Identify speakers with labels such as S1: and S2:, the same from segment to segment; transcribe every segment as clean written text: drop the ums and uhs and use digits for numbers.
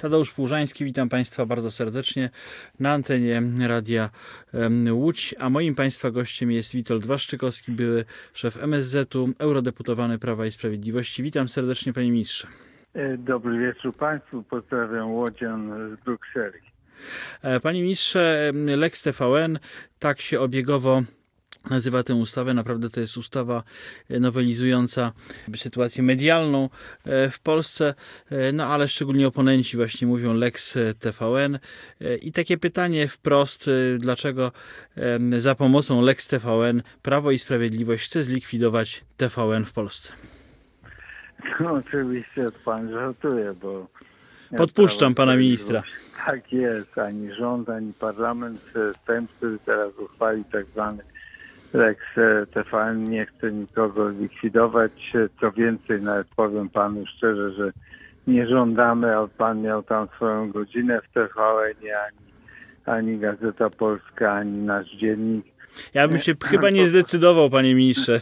S1: Tadeusz Płużański, witam Państwa bardzo serdecznie na antenie Radia Łódź, a moim Państwa gościem jest Witold Waszczykowski, były szef MSZ-u, eurodeputowany Prawa i Sprawiedliwości. Witam serdecznie, panie ministrze.
S2: Dobry wieczór Państwu, pozdrawiam Łodzian z Brukseli.
S1: Panie ministrze, Lex TVN, tak się obiegowo nazywa tę ustawę. Naprawdę to jest ustawa nowelizująca sytuację medialną w Polsce, no ale szczególnie oponenci właśnie mówią Lex TVN. I takie pytanie wprost, dlaczego za pomocą Lex TVN Prawo i Sprawiedliwość chce zlikwidować TVN w Polsce?
S2: No oczywiście Pan żartuje, bo...
S1: Podpuszczam pana ministra.
S2: Tak jest, ani rząd, ani parlament, ten, który teraz uchwali tak zwany Lex TVN, nie chce nikogo likwidować. Co więcej, nawet powiem panu szczerze, że nie żądamy, a pan miał tam swoją godzinę w TVN-ie, ani Gazeta Polska, ani nasz dziennik.
S1: Ja bym się chyba nie zdecydował, panie ministrze.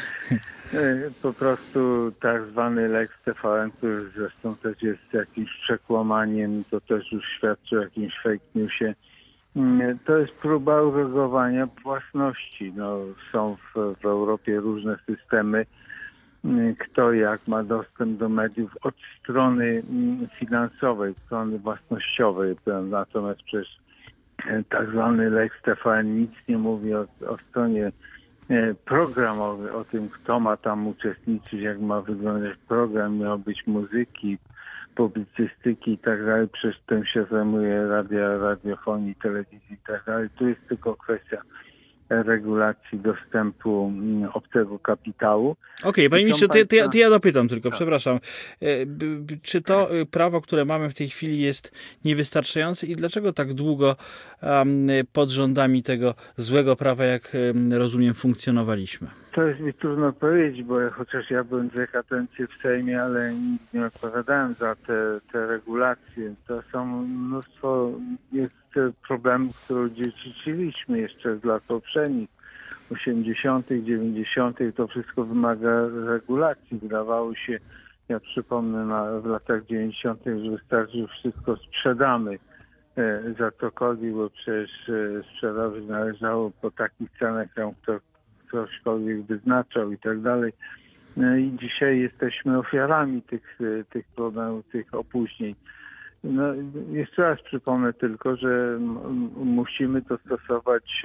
S2: Po prostu tak zwany Lex TVN, który zresztą też jest jakimś przekłamaniem, to też już świadczy o jakimś fake newsie. To jest próba uregulowania własności. No, są w Europie różne systemy, kto jak ma dostęp do mediów od strony finansowej, strony własnościowej. Natomiast przecież tak zwany Lex TVN nic nie mówi o stronie programowej, o tym, kto ma tam uczestniczyć, jak ma wyglądać program, miał być muzyki, publicystyki i tak dalej. Przecież tym się zajmuje radiofonii, telewizji i tak dalej. Tu jest tylko kwestia regulacji dostępu obcego kapitału.
S1: Okej, panie ministrze, to ja dopytam tylko, przepraszam. Czy to prawo, które mamy w tej chwili, jest niewystarczające i dlaczego tak długo pod rządami tego złego prawa, jak rozumiem, funkcjonowaliśmy?
S2: To jest mi trudno powiedzieć, bo chociaż ja byłem 2 kadencje w Sejmie, ale nie odpowiadałem za te regulacje. To są mnóstwo problemów, które dziedziczyliśmy jeszcze z lat poprzednich, 80., 90. To wszystko wymaga regulacji. Wydawało się, ja przypomnę, w latach 90., że wystarczy, że wszystko sprzedamy za cokolwiek, bo przecież sprzedawać należało po takich cenach, jak ktośkolwiek wyznaczał i tak dalej. No i dzisiaj jesteśmy ofiarami tych problemów, tych opóźnień. No, jeszcze raz przypomnę tylko, że musimy dostosować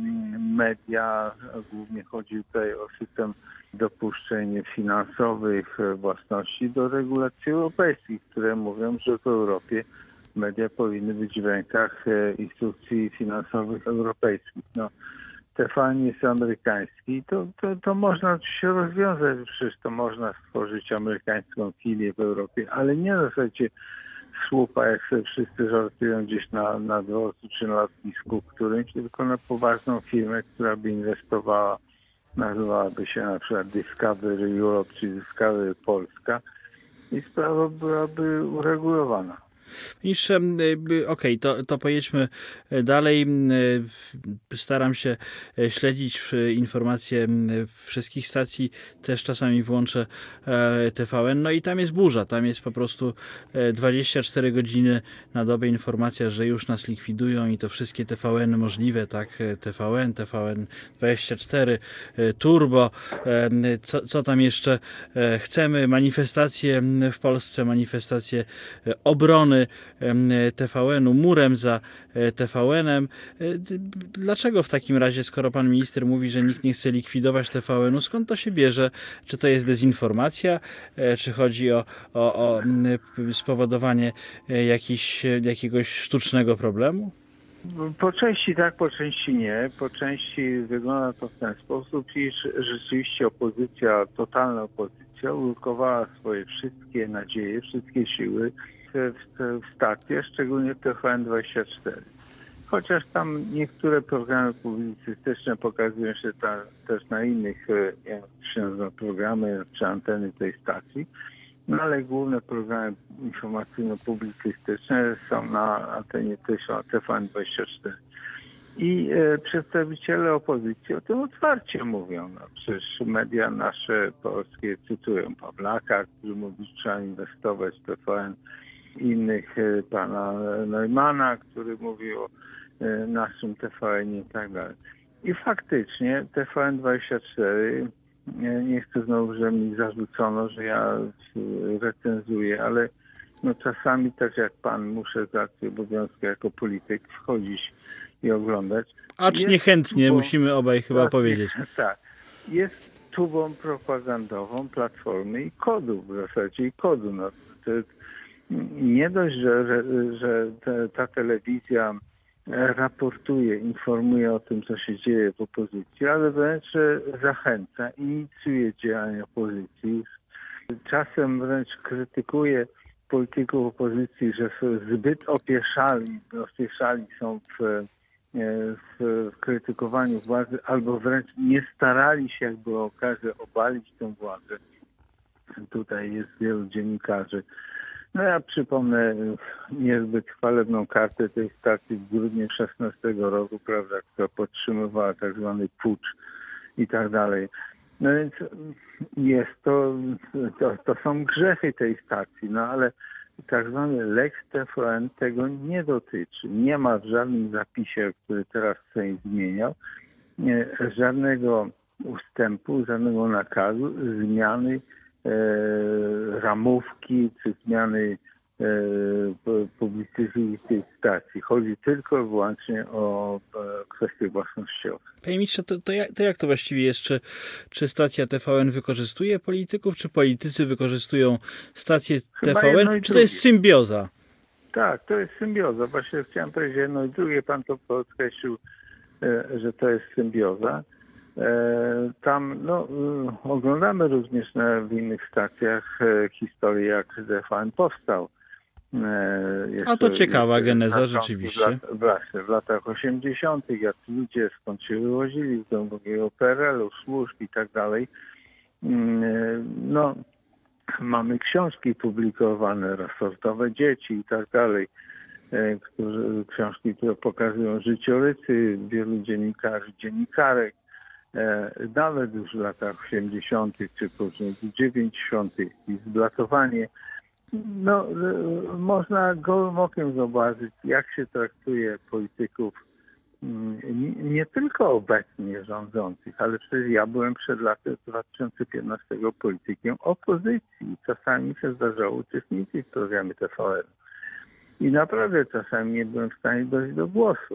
S2: media, głównie chodzi tutaj o system dopuszczeń finansowych, własności do regulacji europejskich, które mówią, że w Europie media powinny być w rękach instytucji finansowych europejskich. No, TVN jest amerykański, to można się rozwiązać, przecież to można stworzyć amerykańską filię w Europie, ale nie na zasadzie słupa, jak sobie wszyscy żartują gdzieś na dworcu czy na lotnisku którymś, tylko na poważną firmę, która by inwestowała, nazywałaby się na przykład Discovery Europe czy Discovery Polska i sprawa byłaby uregulowana.
S1: Ministrze, okej, to pojedźmy dalej. Staram się śledzić informacje wszystkich stacji, też czasami włączę TVN, no i tam jest burza, tam jest po prostu 24 godziny na dobę informacja, że już nas likwidują i to wszystkie TVN możliwe, tak, TVN24, Turbo, co tam jeszcze chcemy, manifestacje w Polsce, manifestacje obrony TVN-u, murem za TVN-em. Dlaczego w takim razie, skoro pan minister mówi, że nikt nie chce likwidować TVN-u, skąd to się bierze? Czy to jest dezinformacja? Czy chodzi o spowodowanie jakiegoś sztucznego problemu?
S2: Po części tak, po części nie. Po części wygląda to w ten sposób, iż rzeczywiście opozycja, totalna opozycja ulokowała swoje wszystkie nadzieje, wszystkie siły w stację, szczególnie TVN24. Chociaż tam niektóre programy publicystyczne pokazują się też na innych, jak się nazywa, programy czy anteny tej stacji, no ale główne programy informacyjno-publicystyczne są na antenie TVN24. I przedstawiciele opozycji o tym otwarcie mówią. No, przecież media nasze polskie cytują Pawlaka, który mówi, że trzeba inwestować w TVN. innych, pana Neumana, który mówił o naszym TVN i tak dalej. I faktycznie TVN24, nie chcę znowu, że mi zarzucono, że ja recenzuję, ale no czasami też jak pan muszę z racji obowiązku jako polityk wchodzić i oglądać.
S1: Acz
S2: Jest
S1: niechętnie,
S2: tubą,
S1: musimy obaj chyba powiedzieć.
S2: Tak. Jest tubą propagandową Platformy i kodu w zasadzie, i kodu. No, to nie dość, że ta telewizja raportuje, informuje o tym, co się dzieje w opozycji, ale wręcz zachęca, inicjuje działania opozycji. Czasem wręcz krytykuje polityków opozycji, że są zbyt opieszali są w krytykowaniu władzy, albo wręcz nie starali się, jak było okazję, obalić tę władzę. Tutaj jest wielu dziennikarzy. No ja przypomnę niezbyt chwalebną kartę tej stacji w grudniu 2016 roku, prawda, która podtrzymywała tak zwany pucz i tak dalej. No więc jest to są grzechy tej stacji, no ale tak zwany Lex TVN tego nie dotyczy. Nie ma w żadnym zapisie, który teraz Sejm zmieniał, żadnego ustępu, żadnego nakazu, zmiany ramówki czy zmiany publicystyki tej stacji. Chodzi tylko i wyłącznie o kwestie własnościowe.
S1: Panie ministrze, to jak to właściwie jest? Czy stacja TVN wykorzystuje polityków, czy politycy wykorzystują stację TVN? Czy to jest symbioza?
S2: Tak, to jest symbioza. Właśnie chciałem powiedzieć jedno i drugie. Pan to podkreślił, że to jest symbioza. Tam oglądamy również w innych stacjach historię, jak TVN powstał.
S1: A to ciekawa geneza rzeczywiście.
S2: W latach 80., jak ludzie skąd się wywozili z głębokiego PRL-u, służb i tak dalej. No, mamy książki publikowane, Resortowe dzieci i tak dalej. Książki, które pokazują życiorysy wielu dziennikarzy, dziennikarek. Nawet już w latach 80. czy później 90. i zblatowanie. No, można gołym okiem zobaczyć, jak się traktuje polityków, nie tylko obecnie rządzących, ale przecież ja byłem przed latem 2015 politykiem opozycji. Czasami się zdarzało uczestniczyć w programie TVN. I naprawdę czasami nie byłem w stanie dojść do głosu,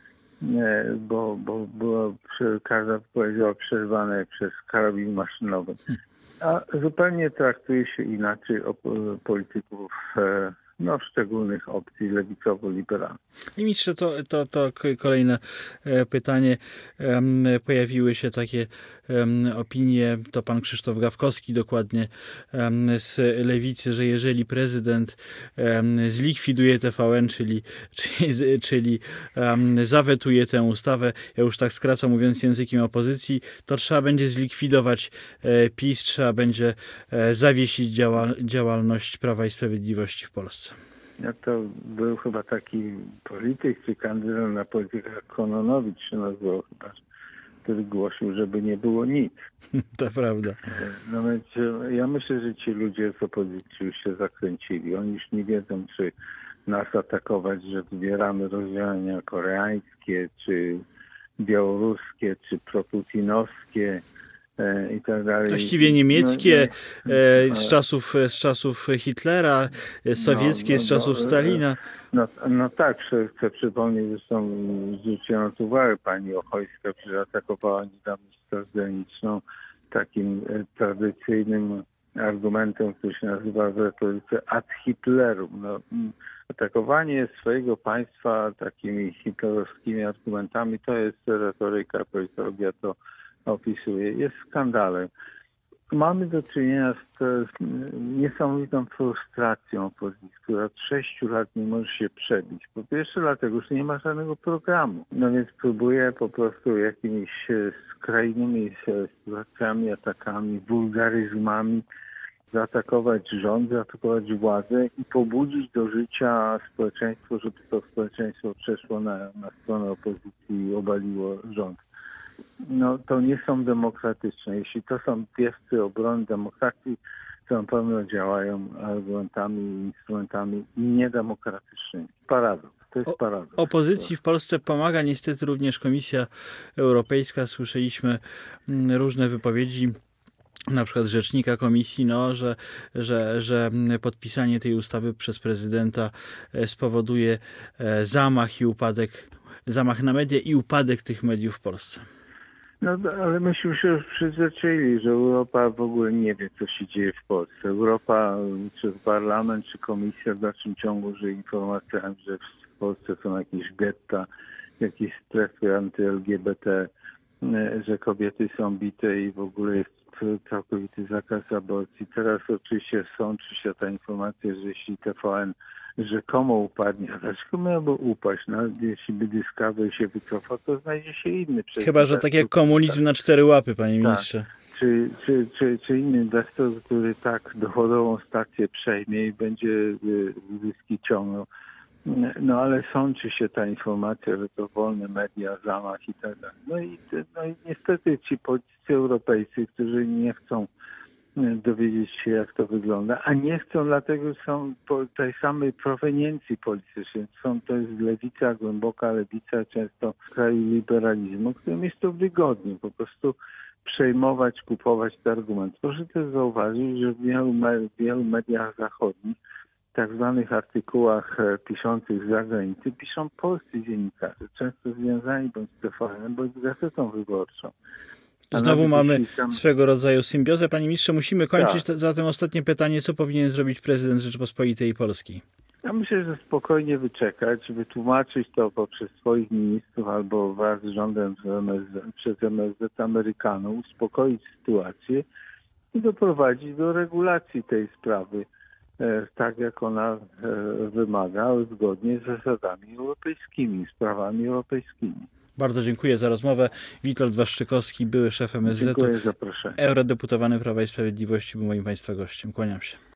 S2: bo każda wypowiedź była przerwana przez karabin maszynowy. A zupełnie traktuje się inaczej polityków szczególnych opcji lewicowo-liberalnych.
S1: I ministrze, to kolejne pytanie. Pojawiły się takie opinie, to pan Krzysztof Gawkowski dokładnie z Lewicy, że jeżeli prezydent zlikwiduje TVN, czyli zawetuje tę ustawę, ja już tak skracam mówiąc językiem opozycji, to trzeba będzie zlikwidować PiS, trzeba będzie zawiesić działalność Prawa i Sprawiedliwości w Polsce.
S2: No to był chyba taki polityk, czy kandydat na polityka, Kononowicz się nazywał chyba, który głosił, żeby nie było nic.
S1: To prawda.
S2: No więc ja myślę, że ci ludzie z opozycji już się zakręcili. Oni już nie wiedzą, czy nas atakować, że wybieramy rozwiązania koreańskie, czy białoruskie, czy proputinowskie i tak dalej.
S1: Właściwie niemieckie z czasów Hitlera, sowieckie z czasów Stalina.
S2: No tak, chcę przypomnieć, zresztą zwróciłem uwagę, pani Ochojska, że atakowała niedawno Straż Graniczną takim tradycyjnym argumentem, który się nazywa w retoryce ad Hitlerum. No, atakowanie swojego państwa takimi hitlerowskimi argumentami to jest retoryka, politologia to opisuje, jest skandalem. Mamy do czynienia z niesamowitą frustracją opozycji, która od 6 lat nie może się przebić. Po pierwsze dlatego, że nie ma żadnego programu. No więc próbuje po prostu jakimiś skrajnymi sytuacjami, atakami, wulgaryzmami zaatakować rząd, zaatakować władzę i pobudzić do życia społeczeństwo, żeby to społeczeństwo przeszło na stronę opozycji i obaliło rząd. No to nie są demokratyczne. Jeśli to są piewcy obrony demokracji, z całą pewno działają argumentami i instrumentami niedemokratycznymi. Paradoks. To jest paradoks.
S1: Opozycji w Polsce pomaga niestety również Komisja Europejska. Słyszeliśmy różne wypowiedzi, na przykład rzecznika komisji, że podpisanie tej ustawy przez prezydenta spowoduje zamach na media i upadek tych mediów w Polsce.
S2: No, ale myśmy się już przyzwyczaili, że Europa w ogóle nie wie, co się dzieje w Polsce. Europa, czy parlament, czy komisja w dalszym ciągu, że informacjami, że w Polsce są jakieś getta, jakieś strefy anty-LGBT, że kobiety są bite i w ogóle jest całkowity zakaz aborcji. Teraz oczywiście sączy się ta informacja, że jeśli TVN rzekomo upadnie, a dlaczego miałby upaść? No, jeśli by Discovery się wycofa, to znajdzie się inny.
S1: Chyba, że tak jak komunizm na 4 łapy, panie ministrze.
S2: Czy inny inwestor, który tak dochodową stację przejmie i będzie zyski ciągnął. No ale sączy się ta informacja, że to wolne media, zamach i tak dalej. No i niestety ci politycy europejscy, którzy nie chcą dowiedzieć się, jak to wygląda, a nie chcą, dlatego że są tej samej proweniencji politycznej. To jest lewica, głęboka lewica, często w kraju liberalizmu, którym jest to wygodnie po prostu przejmować, kupować ten argument. Proszę też zauważyć, że w wielu mediach zachodnich, tak zwanych artykułach piszących z zagranicy, piszą polscy dziennikarze, często związani bądź z TVN, bądź z Gazetą Wyborczą.
S1: Znowu mamy swego rodzaju symbiozę. Panie ministrze, musimy kończyć. Zatem ostatnie pytanie. Co powinien zrobić prezydent Rzeczypospolitej Polskiej?
S2: Ja myślę, że spokojnie wyczekać, wytłumaczyć to poprzez swoich ministrów albo wraz z rządem przez MSZ Amerykanów, uspokoić sytuację i doprowadzić do regulacji tej sprawy, tak jak ona wymaga, zgodnie z zasadami europejskimi, z prawami europejskimi.
S1: Bardzo dziękuję za rozmowę. Witold Waszczykowski, były szef MSZ-u,
S2: Dziękuję za zaproszenie.
S1: eurodeputowany Prawa i Sprawiedliwości, był moim państwa gościem. Kłaniam się.